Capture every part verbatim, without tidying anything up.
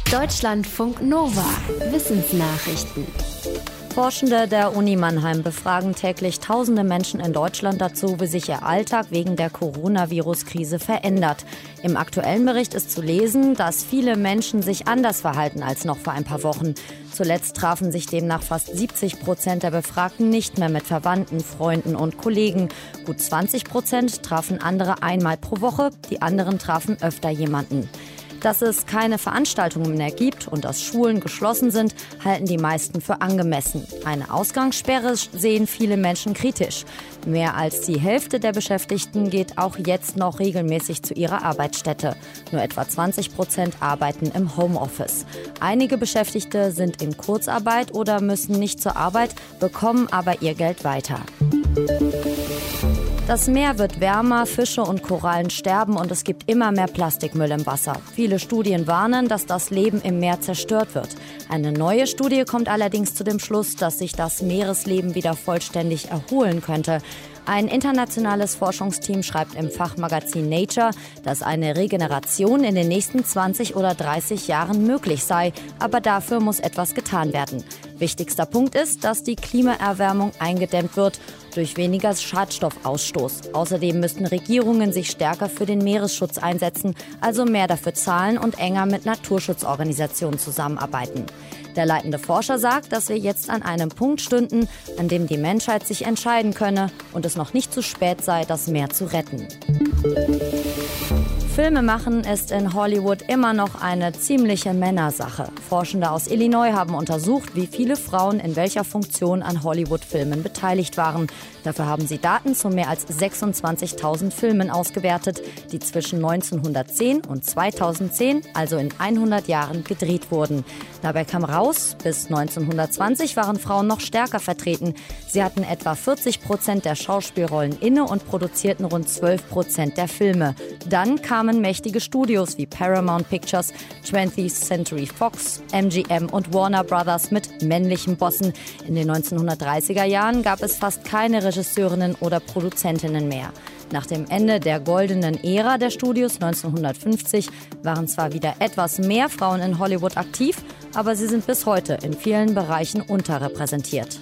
Deutschlandfunk Nova. Wissensnachrichten. Forschende der Uni Mannheim befragen täglich tausende Menschen in Deutschland dazu, wie sich ihr Alltag wegen der Coronavirus-Krise verändert. Im aktuellen Bericht ist zu lesen, dass viele Menschen sich anders verhalten als noch vor ein paar Wochen. Zuletzt trafen sich demnach fast siebzig Prozent der Befragten nicht mehr mit Verwandten, Freunden und Kollegen. Gut zwanzig Prozent trafen andere einmal pro Woche, die anderen trafen öfter jemanden. Dass es keine Veranstaltungen mehr gibt und dass Schulen geschlossen sind, halten die meisten für angemessen. Eine Ausgangssperre sehen viele Menschen kritisch. Mehr als die Hälfte der Beschäftigten geht auch jetzt noch regelmäßig zu ihrer Arbeitsstätte. Nur etwa zwanzig Prozent arbeiten im Homeoffice. Einige Beschäftigte sind in Kurzarbeit oder müssen nicht zur Arbeit, bekommen aber ihr Geld weiter. Das Meer wird wärmer, Fische und Korallen sterben und es gibt immer mehr Plastikmüll im Wasser. Viele Studien warnen, dass das Leben im Meer zerstört wird. Eine neue Studie kommt allerdings zu dem Schluss, dass sich das Meeresleben wieder vollständig erholen könnte. Ein internationales Forschungsteam schreibt im Fachmagazin Nature, dass eine Regeneration in den nächsten zwanzig oder dreißig Jahren möglich sei. Aber dafür muss etwas getan werden. Wichtigster Punkt ist, dass die Klimaerwärmung eingedämmt wird durch weniger Schadstoffausstoß. Außerdem müssten Regierungen sich stärker für den Meeresschutz einsetzen, also mehr dafür zahlen und enger mit Naturschutzorganisationen zusammenarbeiten. Der leitende Forscher sagt, dass wir jetzt an einem Punkt stünden, an dem die Menschheit sich entscheiden könne und es noch nicht zu spät sei, das Meer zu retten. Filme machen ist in Hollywood immer noch eine ziemliche Männersache. Forschende aus Illinois haben untersucht, wie viele Frauen in welcher Funktion an Hollywood-Filmen beteiligt waren. Dafür haben sie Daten zu mehr als sechsundzwanzigtausend Filmen ausgewertet, die zwischen neunzehnhundertzehn und zweitausendzehn, also in hundert Jahren, gedreht wurden. Dabei kam raus, bis neunzehnhundertzwanzig waren Frauen noch stärker vertreten. Sie hatten etwa vierzig Prozent der Schauspielrollen inne und produzierten rund zwölf Prozent der Filme. Dann kamen mächtige Studios wie Paramount Pictures, twentieth Century Fox, M G M und Warner Brothers mit männlichen Bossen. In den neunzehnhundertdreißiger Jahren gab es fast keine Regisseurinnen oder Produzentinnen mehr. Nach dem Ende der goldenen Ära der Studios neunzehnhundertfünfzig waren zwar wieder etwas mehr Frauen in Hollywood aktiv, aber sie sind bis heute in vielen Bereichen unterrepräsentiert.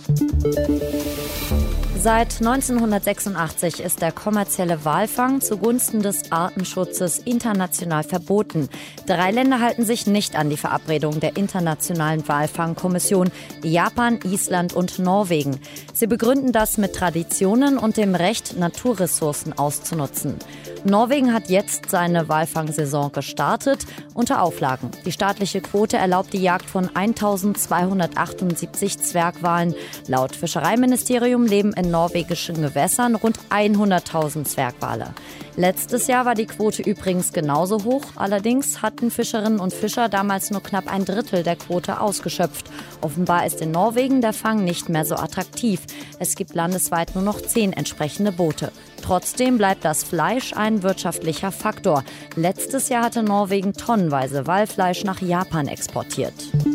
Seit neunzehnhundertsechsundachtzig ist der kommerzielle Walfang zugunsten des Artenschutzes international verboten. Drei Länder halten sich nicht an die Verabredung der Internationalen Walfangkommission: Japan, Island und Norwegen. Sie begründen das mit Traditionen und dem Recht, Naturressourcen auszunutzen. Norwegen hat jetzt seine Walfangsaison gestartet, unter Auflagen. Die staatliche Quote erlaubt die Jagd von eintausendzweihundertachtundsiebzig Zwergwalen. Laut Fischereiministerium leben in norwegischen Gewässern rund hunderttausend Zwergwale. Letztes Jahr war die Quote übrigens genauso hoch. Allerdings hatten Fischerinnen und Fischer damals nur knapp ein Drittel der Quote ausgeschöpft. Offenbar ist in Norwegen der Fang nicht mehr so attraktiv. Es gibt landesweit nur noch zehn entsprechende Boote. Trotzdem bleibt das Fleisch ein wirtschaftlicher Faktor. Letztes Jahr hatte Norwegen tonnenweise Walfleisch nach Japan exportiert.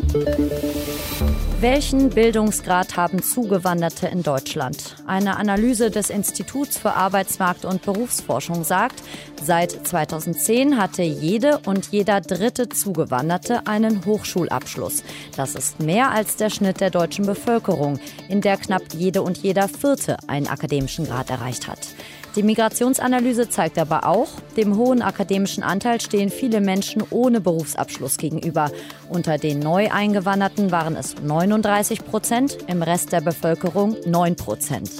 Welchen Bildungsgrad haben Zugewanderte in Deutschland? Eine Analyse des Instituts für Arbeitsmarkt- und Berufsforschung sagt, seit zweitausendzehn hatte jede und jeder dritte Zugewanderte einen Hochschulabschluss. Das ist mehr als der Schnitt der deutschen Bevölkerung, in der knapp jede und jeder Vierte einen akademischen Grad erreicht hat. Die Migrationsanalyse zeigt aber auch, dem hohen akademischen Anteil stehen viele Menschen ohne Berufsabschluss gegenüber. Unter den Neueingewanderten waren es neununddreißig Prozent, im Rest der Bevölkerung neun Prozent.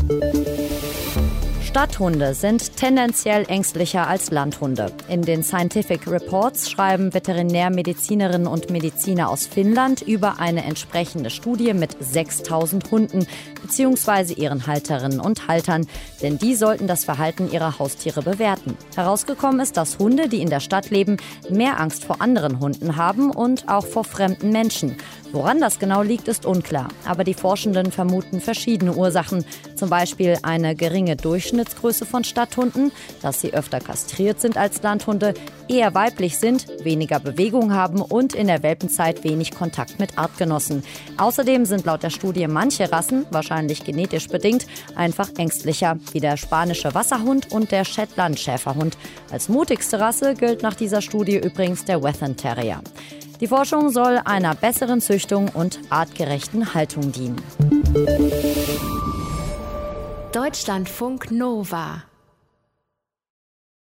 Stadthunde sind tendenziell ängstlicher als Landhunde. In den Scientific Reports schreiben Veterinärmedizinerinnen und Mediziner aus Finnland über eine entsprechende Studie mit sechstausend Hunden bzw. ihren Halterinnen und Haltern, denn die sollten das Verhalten ihrer Haustiere bewerten. Herausgekommen ist, dass Hunde, die in der Stadt leben, mehr Angst vor anderen Hunden haben und auch vor fremden Menschen. Woran das genau liegt, ist unklar. Aber die Forschenden vermuten verschiedene Ursachen. Zum Beispiel eine geringe Durchschnittsgröße von Stadthunden, dass sie öfter kastriert sind als Landhunde, eher weiblich sind, weniger Bewegung haben und in der Welpenzeit wenig Kontakt mit Artgenossen. Außerdem sind laut der Studie manche Rassen, wahrscheinlich genetisch bedingt, einfach ängstlicher, wie der spanische Wasserhund und der Shetland-Schäferhund. Als mutigste Rasse gilt nach dieser Studie übrigens der Wethern Terrier. Die Forschung soll einer besseren Züchtung und artgerechten Haltung dienen. Deutschlandfunk Nova